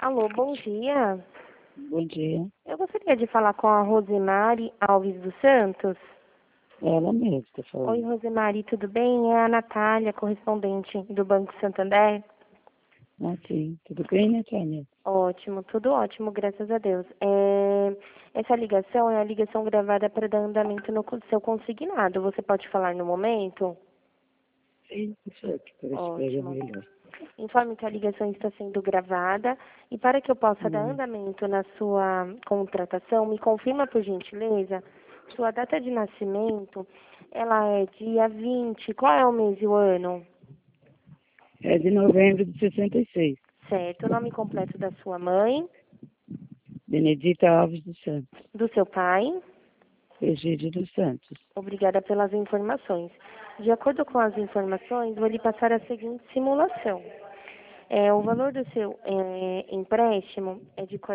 Alô, bom dia. Bom dia. Eu gostaria de falar com a Rosemary Alves dos Santos. Ela mesma está Oi, falando. Rosemary, tudo bem? É a Natália, correspondente do Banco Santander. Ah, sim. Tudo bem, Natália? Ótimo, tudo ótimo, graças a Deus. Essa ligação é a ligação gravada para dar andamento no seu consignado. Você pode falar no momento? Sim, isso aqui parece que pega Ótimo. melhor. Informe que a ligação está sendo gravada e para que eu possa dar andamento na sua contratação, me confirma, por gentileza, sua data de nascimento. Ela é dia 20. Qual é o mês e o ano? É de novembro de 66. Certo. O nome completo da sua mãe, Benedita Alves dos Santos. do seu pai. Egídio dos Santos. Obrigada pelas informações. De acordo com as informações, vou lhe passar a seguinte simulação. O valor do seu empréstimo é de R$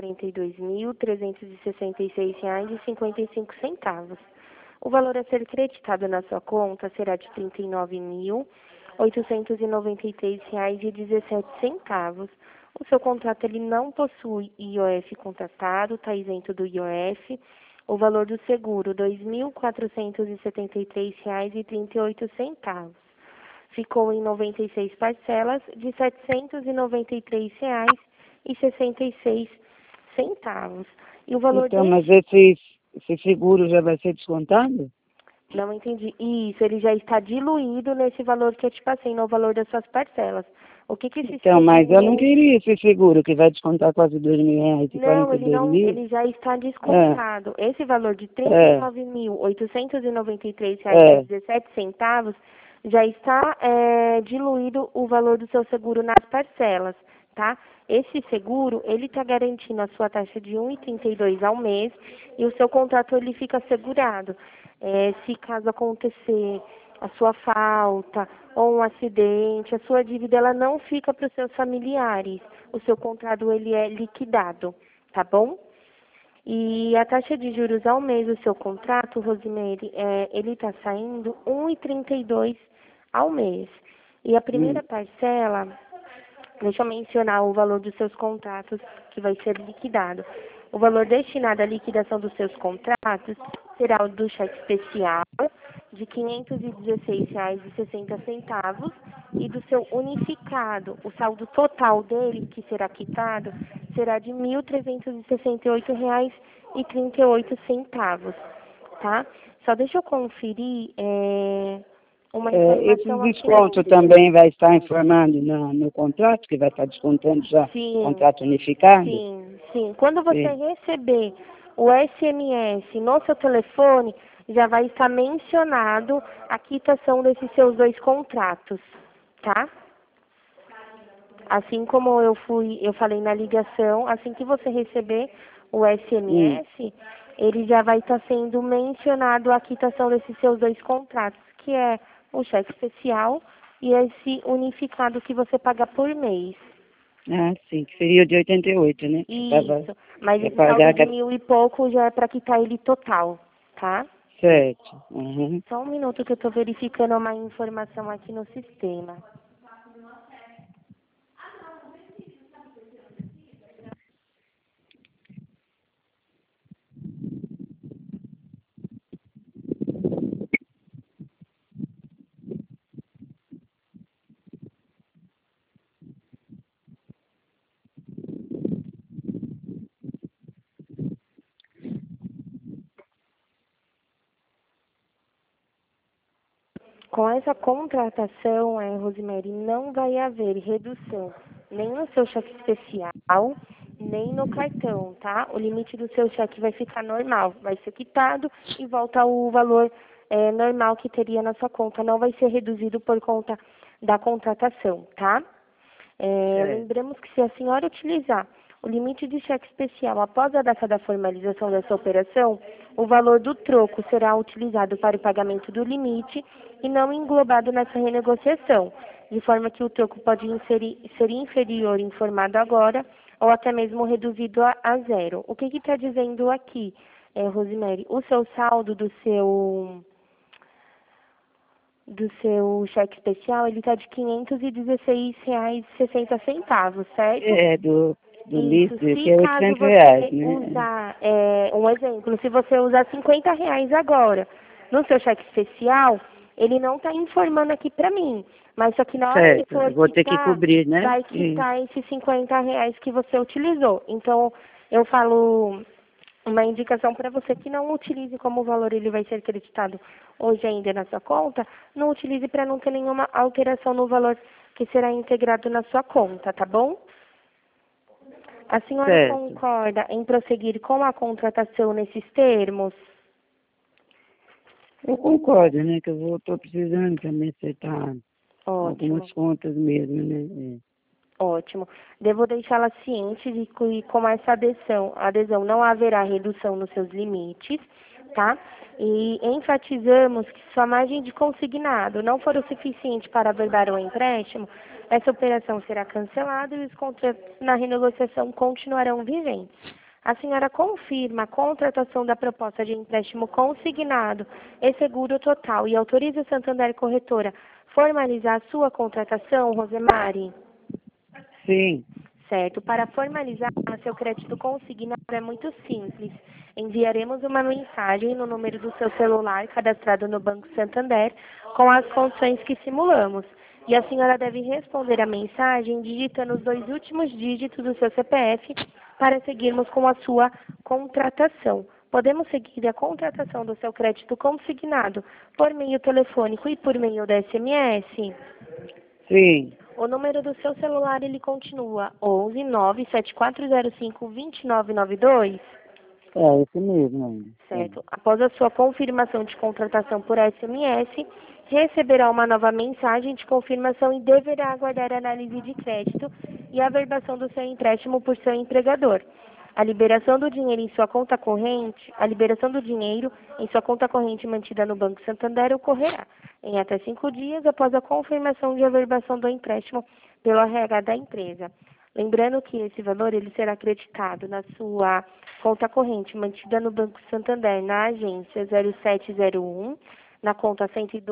42.366,55. O valor a ser creditado na sua conta será de R$ 39.893,17. O seu contrato ele não possui IOF contratado, está isento do IOF. O valor do seguro, R$ 2.473,38. Ficou em 96 parcelas de R$ 793,66. E o valor Então, mas deste... esse seguro já vai ser descontado? Não entendi. Isso, ele já está diluído nesse valor que eu te passei, no valor das suas parcelas. O que esse Então, mas eu não seguro... queria esse seguro que vai descontar quase R$ 2.000 e Não, 42 mil. ele já está descontado. Esse valor de R$ É, 39.893,17 já está diluído o valor do seu seguro nas parcelas, tá? Esse seguro, ele está garantindo a sua taxa de 1,32 ao mês e o seu contrato ele fica assegurado. Se caso acontecer a sua falta ou um acidente, a sua dívida ela não fica para os seus familiares. O seu contrato ele é liquidado, tá bom? E a taxa de juros ao mês do seu contrato, Rosemary, ele está saindo 1,32 ao mês. E a primeira parcela, deixa eu mencionar o valor dos seus contratos que vai ser liquidado. O valor destinado à liquidação dos seus contratos será o do cheque especial de R$ 516,60 e do seu unificado, o saldo total dele, que será quitado, será de R$ 1.368,38, tá? Só deixa eu conferir uma esse informação aqui no desconto sistema. também vai estar informando no contrato, que vai estar descontando já Sim, contrato unificado? sim. Quando você Sim. receber o SMS no seu telefone, já vai estar mencionado a quitação desses seus dois contratos, tá? Assim como eu falei na ligação, assim que você receber o SMS, ele já vai estar sendo mencionado a quitação desses seus dois contratos, que é o cheque especial e esse unificado que você paga por mês. Ah, sim, que seria o de 88, né? Que estava Isso, mas para esse saldo pagar. de 1.000 e pouco já é para quitar ele total, tá? Certo. Uhum. Só um minuto que eu estou verificando uma informação aqui no sistema. Com essa contratação, Rosemary, não vai haver redução nem no seu cheque especial, nem no cartão, tá? O limite do seu cheque vai ficar normal, vai ser quitado e volta ao valor normal que teria na sua conta. Não vai ser reduzido por conta da contratação, tá? Certo. Lembramos que se a senhora utilizar o limite de cheque especial após a data da formalização dessa operação, o valor do troco será utilizado para o pagamento do limite e não englobado nessa renegociação, de forma que o troco pode ser inferior informado agora ou até mesmo reduzido a zero. O que está dizendo aqui, Rosemary? O seu saldo do seu cheque especial, ele está de R$ 516,60, certo? É, do Isso, líquido, que se é caso R$ 800, você né? usar, um exemplo, se você usar R$ 50 agora no seu cheque especial, ele não está informando aqui para mim, mas só que na hora que Certo, for eu vou ter que quitar, cobrir, né? vai Isso. quitar esses R$ 50 que você utilizou. Então, eu falo uma indicação para você que não utilize como o valor ele vai ser creditado hoje ainda na sua conta, não utilize para não ter nenhuma alteração no valor que será integrado na sua conta, tá bom? A senhora Certo. concorda em prosseguir com a contratação nesses termos? Eu concordo, né? Que eu estou precisando também acertar Ótimo, algumas contas mesmo, né? ótimo. Devo deixá-la ciente de que com essa adesão não haverá redução nos seus limites, tá? E enfatizamos que se sua margem de consignado não for o suficiente para averbar o empréstimo, essa operação será cancelada e os contratos na renegociação continuarão vigentes. A senhora confirma a contratação da proposta de empréstimo consignado e seguro total e autoriza o Santander Corretora formalizar a sua contratação, Rosemary? Sim, Certo. Para formalizar seu crédito consignado é muito simples. Enviaremos uma mensagem no número do seu celular cadastrado no Banco Santander com as condições que simulamos. E a senhora deve responder a mensagem digitando os 2 últimos dígitos do seu CPF para seguirmos com a sua contratação. Podemos seguir a contratação do seu crédito consignado por meio telefônico e por meio da SMS? sim. O número do seu celular, ele continua 11 97405 2992, É, esse mesmo ainda. certo? Após a sua confirmação de contratação por SMS, receberá uma nova mensagem de confirmação e deverá aguardar a análise de crédito e a averbação do seu empréstimo por seu empregador. A liberação do dinheiro em sua conta corrente, a liberação do dinheiro em sua conta corrente mantida no Banco Santander ocorrerá em até 5 dias após a confirmação de averbação do empréstimo pelo RH da empresa. Lembrando que esse valor ele será acreditado na sua conta corrente mantida no Banco Santander na agência 0701, na conta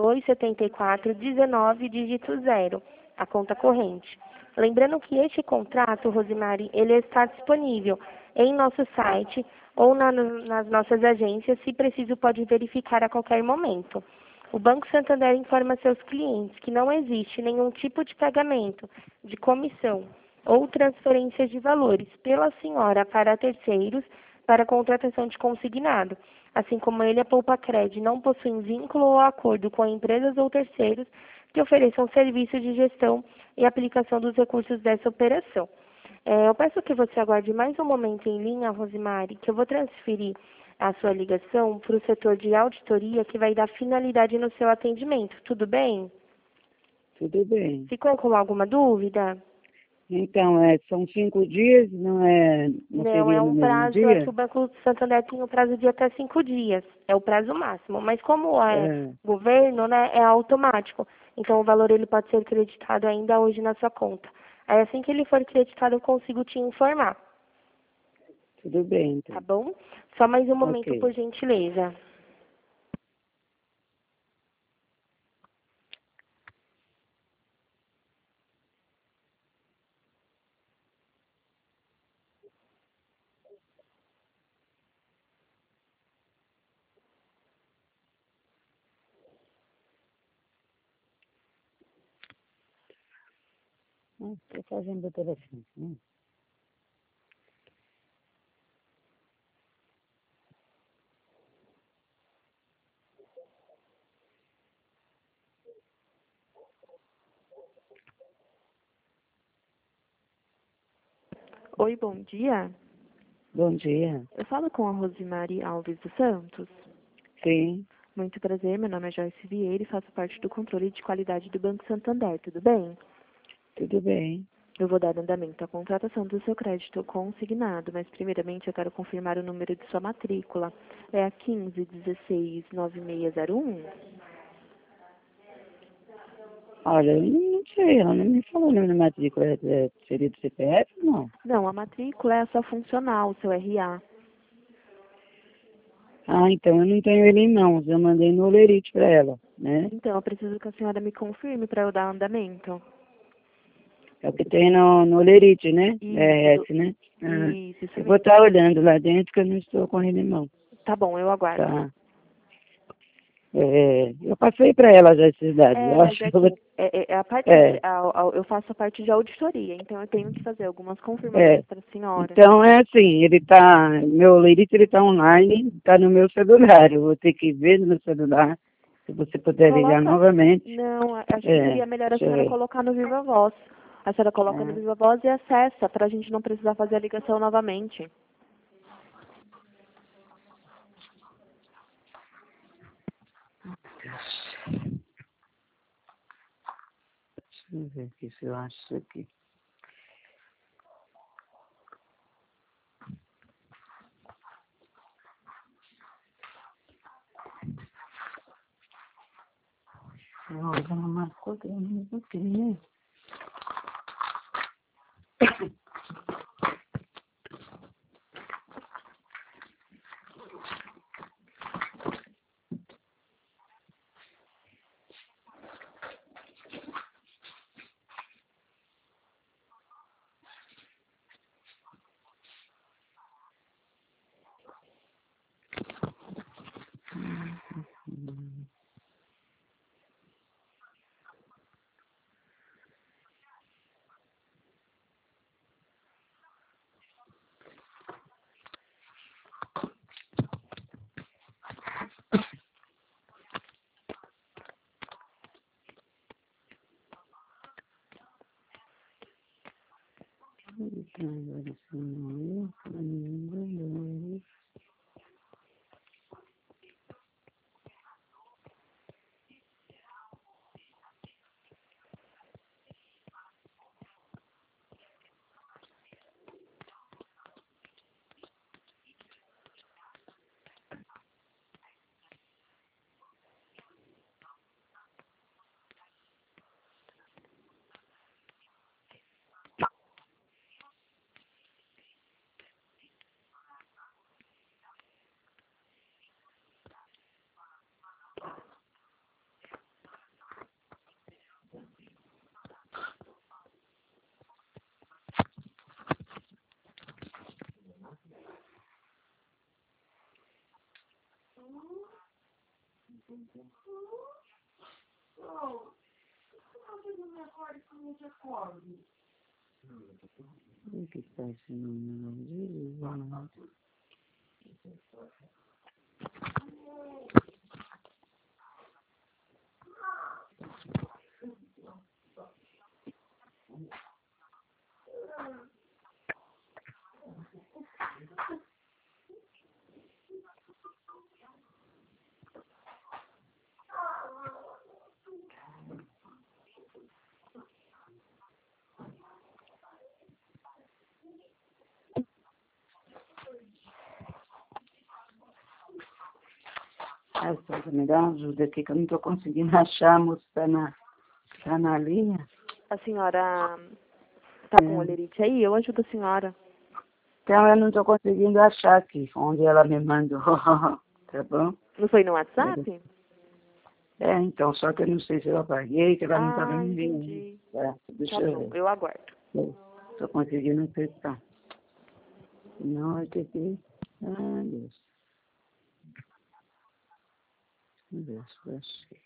102 74 19 dígito 0, a conta corrente. Lembrando que este contrato, Rosemary, ele está disponível em nosso site ou nas nossas agências, se preciso pode verificar a qualquer momento. O Banco Santander informa seus clientes que não existe nenhum tipo de pagamento, de comissão ou transferência de valores pela senhora para terceiros para contratação de consignado, assim como ele, a Poupa-Cred, não possuem vínculo ou acordo com empresas ou terceiros que ofereçam serviços de gestão e aplicação dos recursos dessa operação. Eu peço que você aguarde mais um momento em linha, Rosemary, que eu vou transferir a sua ligação para o setor de auditoria que vai dar finalidade no seu atendimento. Tudo bem? Tudo bem. Ficou com alguma dúvida? Então, são 5 dias, não Não, seria é no um mesmo prazo, é que dia? o Banco Santander tem um prazo de até 5 dias. É o prazo máximo. Mas como é É, governo, né, é automático. Então o valor ele pode ser creditado ainda hoje na sua conta. Aí assim que ele for creditado, eu consigo te informar, tudo bem, tá então. bom? Só mais um momento, Ok. por gentileza. Estou fazendo o telefone, né? Oi, bom dia. Bom dia. Eu falo com a Rosemary Alves dos Santos. Sim, Muito prazer, meu nome é Joyce Vieira e faço parte do controle de qualidade do Banco Santander, tudo bem? tudo bem. Eu vou dar andamento à contratação do seu crédito consignado, mas primeiramente eu quero confirmar o número de sua matrícula. É a 15169601? Olha, eu não sei, ela não me falou o nome da matrícula, seria do CPF, não? Não, a matrícula é a sua funcional, o seu RA. Ah, então eu não tenho ele em mãos, eu mandei no Olerite para ela, né? Então, eu preciso que a senhora me confirme para eu dar andamento. É o que tem no Olerite, né? Isso, RS, né? Ah, Isso eu vou mesmo. estar olhando lá dentro que eu não estou com ele em mão. Tá bom, eu aguardo. Tá. Eu passei para ela já esses dados. Eu Mas acho é que eu vou... que a parte É, eu faço a parte de auditoria, então eu tenho que fazer algumas é. confirmações para a senhora. Então é assim, meu leirite ele tá online, tá no meu celular. Eu vou ter que ver no meu celular, se você puder ligar Coloca. novamente. Não, acho que É, seria melhor a deixa eu senhora ver. colocar no Viva Voz. A senhora coloca no Ah, Viva Voz e acessa, para a gente não precisar fazer a ligação novamente. deixa eu ver aqui se eu acho isso aqui. Olha, não marcou que eu não queria. O que está esse número? Só me dá uma ajuda aqui que eu não estou conseguindo achar, a moça tá na linha. A senhora tá com É. olerite aí? Eu ajudo a senhora. Então eu não estou conseguindo achar aqui, onde ela me mandou, tá bom? Não foi no WhatsApp? Então, só que eu não sei se eu apaguei, que ela não estava me enviando. Entendi. Tá, deixa Tá eu bom, ver. eu aguardo. Estou conseguindo acessar. Não, aqui. Ah, Deus. Deus, achei.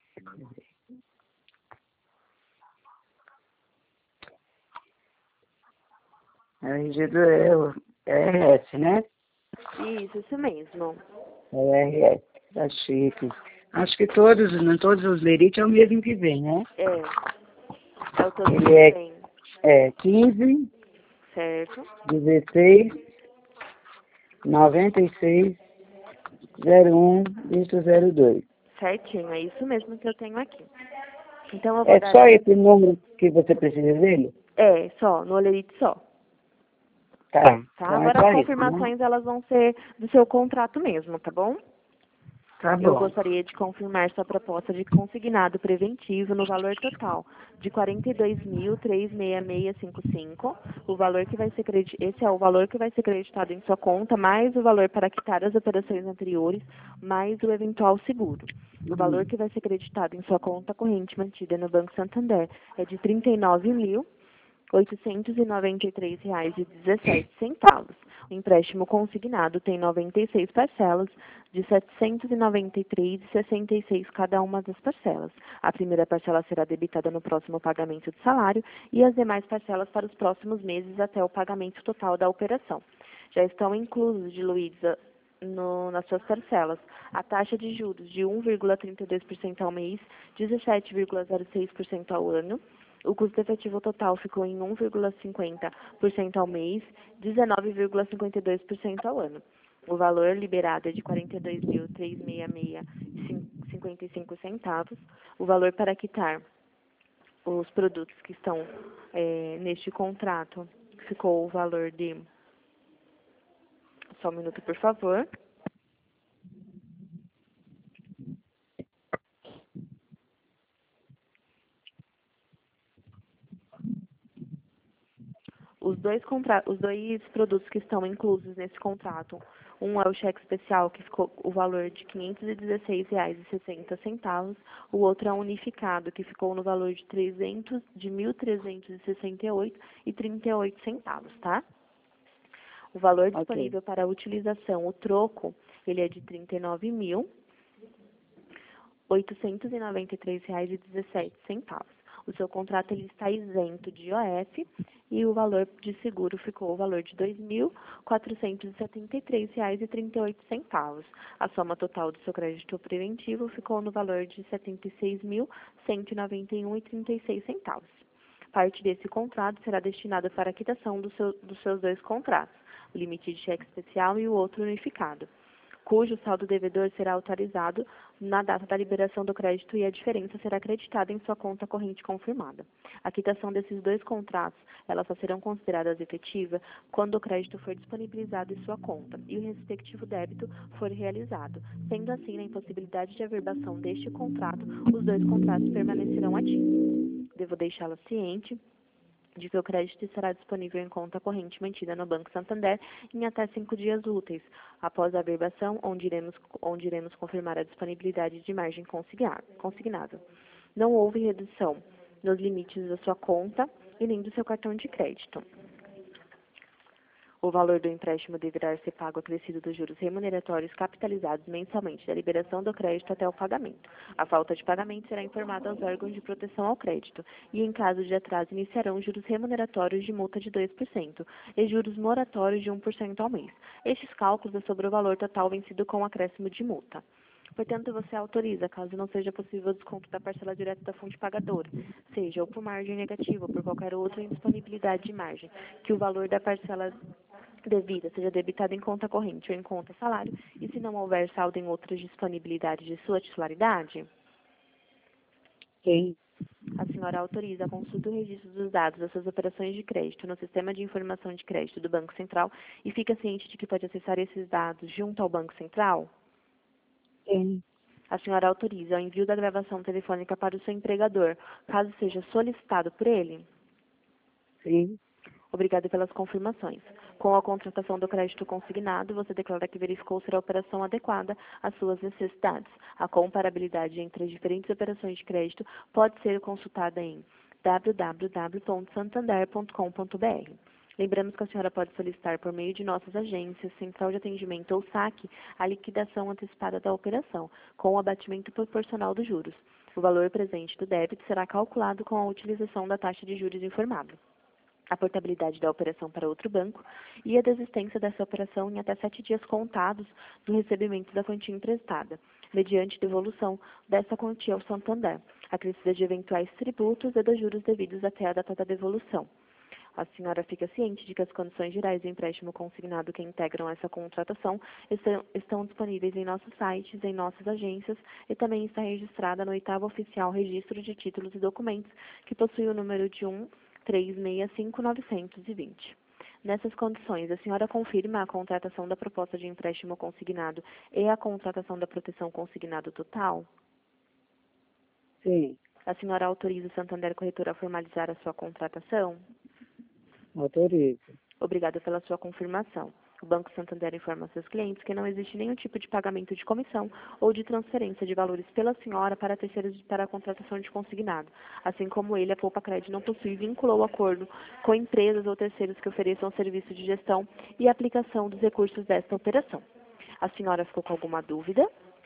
A RG é RS, né? Isso mesmo. É RS. Achei aqui. Acho que não todos os lerites é o mesmo que vem, né? É o todo Ele que vem. é 15, Certo? 16, 96, 01, dígito 02. Certinho, é isso mesmo que eu tenho aqui. Então eu vou É dar. só esse número que você precisa dele? Só, no olerite só. Tá. Tá? Então é Agora as só isso, né? confirmações elas vão ser do seu contrato mesmo, tá bom? Tá Eu bom. gostaria de confirmar sua proposta de consignado preventivo no valor total de 42.36655. O valor que vai ser esse é o valor que vai ser creditado em sua conta, mais o valor para quitar as operações anteriores, mais o eventual seguro. O valor que vai ser creditado em sua conta corrente mantida no Banco Santander é de 39.000 R$ 893,17. O empréstimo consignado tem 96 parcelas de R$ 793,66 cada uma das parcelas. A primeira parcela será debitada no próximo pagamento de salário e as demais parcelas para os próximos meses até o pagamento total da operação. Já estão inclusos, diluídos nas suas parcelas a taxa de juros de 1,32% ao mês, 17,06% ao ano. O custo efetivo total ficou em 1,50% ao mês, 19,52% ao ano. O valor liberado é de R$ 42.366,55. O valor para quitar os produtos que estão neste contrato ficou o valor de... Só um minuto, por favor. Os dois produtos que estão inclusos nesse contrato, um é o cheque especial, que ficou o valor de R$ 516,60, o outro é o unificado, que ficou no valor de R$ 1.368,38, tá? O valor disponível para a utilização, o troco, ele é de R$ 39.893,17. O seu contrato ele está isento de IOF e o valor de seguro ficou o valor de R$ 2.473,38. A soma total do seu crédito preventivo ficou no valor de R$ 76.191,36. Parte desse contrato será destinada para a quitação dos seus dois contratos, o limite de cheque especial e o outro unificado, cujo saldo devedor será autorizado na data da liberação do crédito e a diferença será acreditada em sua conta corrente confirmada. A quitação desses dois contratos, elas só serão consideradas efetivas quando o crédito for disponibilizado em sua conta e o respectivo débito for realizado. Sendo assim, na impossibilidade de averbação deste contrato, os dois contratos permanecerão ativos. Devo deixá-la ciente de que o crédito estará disponível em conta corrente mantida no Banco Santander em até 5 dias úteis, após a averbação, onde iremos confirmar a disponibilidade de margem consignável. Não houve redução nos limites da sua conta e nem do seu cartão de crédito. O valor do empréstimo deverá ser pago acrescido dos juros remuneratórios capitalizados mensalmente da liberação do crédito até o pagamento. A falta de pagamento será informada aos órgãos de proteção ao crédito e, em caso de atraso, iniciarão juros remuneratórios de multa de 2% e juros moratórios de 1% ao mês. Estes cálculos é sobre o valor total vencido com acréscimo de multa. Portanto, você autoriza, caso não seja possível o desconto da parcela direta da fonte pagadora, seja ou por margem negativa ou por qualquer outra indisponibilidade de margem, que o valor da parcela devida seja debitado em conta corrente ou em conta salário, e se não houver saldo em outras disponibilidades de sua titularidade? Sim. A senhora autoriza a consulta e o registro dos dados das suas operações de crédito no Sistema de Informação de Crédito do Banco Central e fica ciente de que pode acessar esses dados junto ao Banco Central? Sim. A senhora autoriza o envio da gravação telefônica para o seu empregador, caso seja solicitado por ele? Sim. Obrigada pelas confirmações. Com a contratação do crédito consignado, você declara que verificou ser a operação adequada às suas necessidades. A comparabilidade entre as diferentes operações de crédito pode ser consultada em www.santander.com.br. Lembramos que a senhora pode solicitar por meio de nossas agências, central de atendimento ou saque, a liquidação antecipada da operação, com o abatimento proporcional dos juros. O valor presente do débito será calculado com a utilização da taxa de juros informada, a portabilidade da operação para outro banco e a desistência dessa operação em até 7 dias contados do recebimento da quantia emprestada, mediante devolução dessa quantia ao Santander, acrescida de eventuais tributos e dos juros devidos até a data da devolução. A senhora fica ciente de que as condições gerais do empréstimo consignado que integram essa contratação estão disponíveis em nossos sites, em nossas agências e também está registrada no 8º Oficial Registro de Títulos e Documentos, que possui o número de 1365920. Nessas condições, a senhora confirma a contratação da proposta de empréstimo consignado e a contratação da proteção consignado total? Sim. A senhora autoriza o Santander Corretora a formalizar a sua contratação? Autorizo. Obrigada pela sua confirmação. O Banco Santander informa a seus clientes que não existe nenhum tipo de pagamento de comissão ou de transferência de valores pela senhora para terceiros para a contratação de consignado. Assim como ele, a Poupa Cred não possui vínculo ou acordo com empresas ou terceiros que ofereçam serviço de gestão e aplicação dos recursos desta operação. A senhora ficou com alguma dúvida?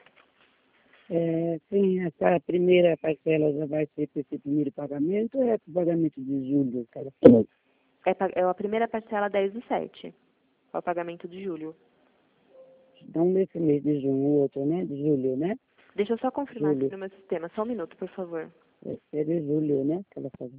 Sim, essa primeira parcela já vai ser para esse primeiro pagamento ou é para o pagamento de julho? Cara? É a primeira parcela 10/7. É o pagamento de julho. Então, nesse mês de junho, o outro, né? De julho, né? Deixa eu só confirmar Julho. aqui no meu sistema. Só um minuto, por favor. Vai ser de julho, né? Que ela falou.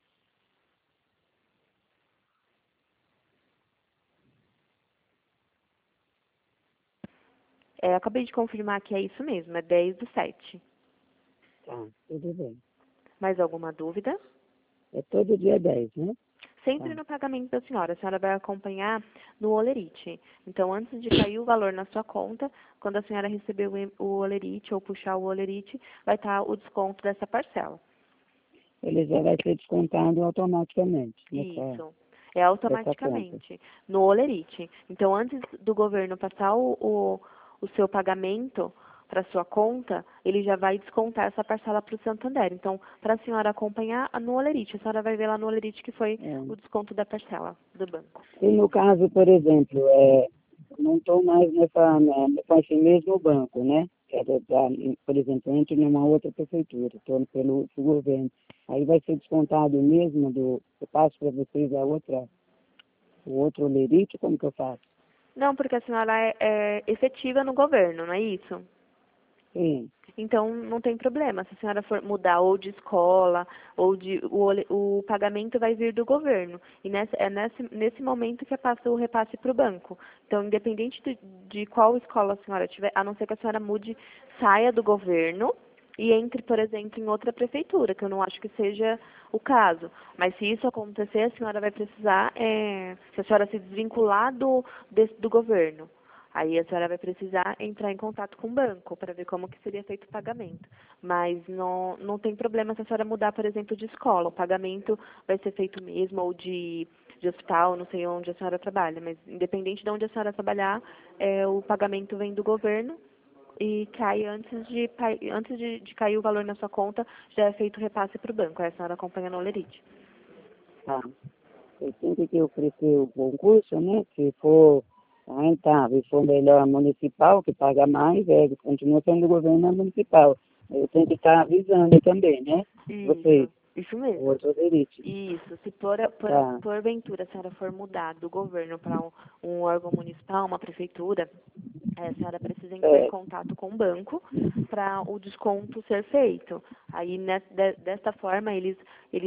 Acabei de confirmar que é isso mesmo. É 10/7. Tá, tudo bem. Mais alguma dúvida? É todo dia 10, né? Sempre Tá. no pagamento da senhora. A senhora vai acompanhar no Olerite. Então, antes de cair o valor na sua conta, quando a senhora receber o Olerite ou puxar o Olerite, vai estar o desconto dessa parcela. Ele já vai ser descontado automaticamente. Isso. É Dessa automaticamente no Olerite. Então, antes do governo passar o seu pagamento para sua conta, ele já vai descontar essa parcela para o Santander. Então, para a senhora acompanhar no Olerite, a senhora vai ver lá no Olerite que foi o desconto da parcela do banco. E no caso, por exemplo, não estou mais nesse mesmo banco, né? Por exemplo, entro numa outra prefeitura, estou pelo governo. Aí vai ser descontado mesmo eu passo para vocês o outro lerite, como que eu faço? Não, porque a senhora é efetiva no governo, não é isso? Sim. Então, não tem problema. Se a senhora for mudar ou de escola, ou o pagamento vai vir do governo. E nesse momento que passa o repasse para o banco. Então, independente de qual escola a senhora tiver, a não ser que a senhora mude, saia do governo e entre, por exemplo, em outra prefeitura, que eu não acho que seja o caso. Mas se isso acontecer, a senhora vai precisar, se a senhora se desvincular do governo, aí a senhora vai precisar entrar em contato com o banco para ver como que seria feito o pagamento. Mas não tem problema se a senhora mudar, por exemplo, de escola. O pagamento vai ser feito mesmo, ou de hospital, não sei onde a senhora trabalha. Mas independente de onde a senhora trabalhar, o pagamento vem do governo e cai antes de cair o valor na sua conta, já é feito o repasse para o banco. Aí a senhora acompanha no Olerite. Tá. Eu tenho que oferecer o concurso, né? Se for rentável, se for melhor municipal, que paga mais, continua sendo o governo municipal. Eu tenho que estar avisando também, né? Vocês, Isso o mesmo. outro lerite. Isso, se Tá. porventura a senhora for mudar do governo para um órgão municipal, uma prefeitura, a senhora precisa entrar em contato com o banco para o desconto ser feito. Aí, desta forma, eles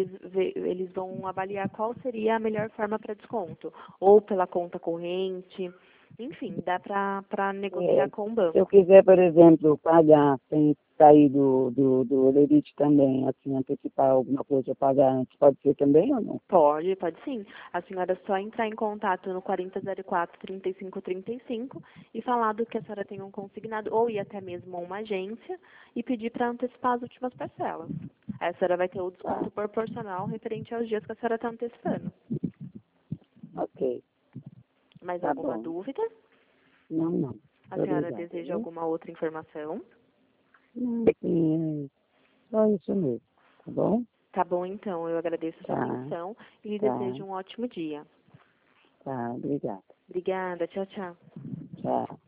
vão avaliar qual seria a melhor forma para desconto. Ou pela conta corrente, enfim, dá para negociar com o banco. Se eu quiser, por exemplo, pagar sem sair do lerite também, assim, antecipar alguma coisa, eu pagar antes, pode ser também ou não? Pode sim. A senhora é só entrar em contato no 4004-3535 e falar do que a senhora tem um consignado, ou ir até mesmo a uma agência e pedir para antecipar as últimas parcelas. Aí a senhora vai ter o desconto proporcional referente aos dias que a senhora está antecipando. Ok. Mais Tá alguma bom. dúvida? Não. A senhora Obrigada, deseja viu? alguma outra informação? Não, sim, só isso mesmo, tá bom? Tá bom, então. Eu agradeço a sua Tá, atenção e lhe tá, desejo um ótimo dia. obrigada. Obrigada. Tchau, tchau. Tchau.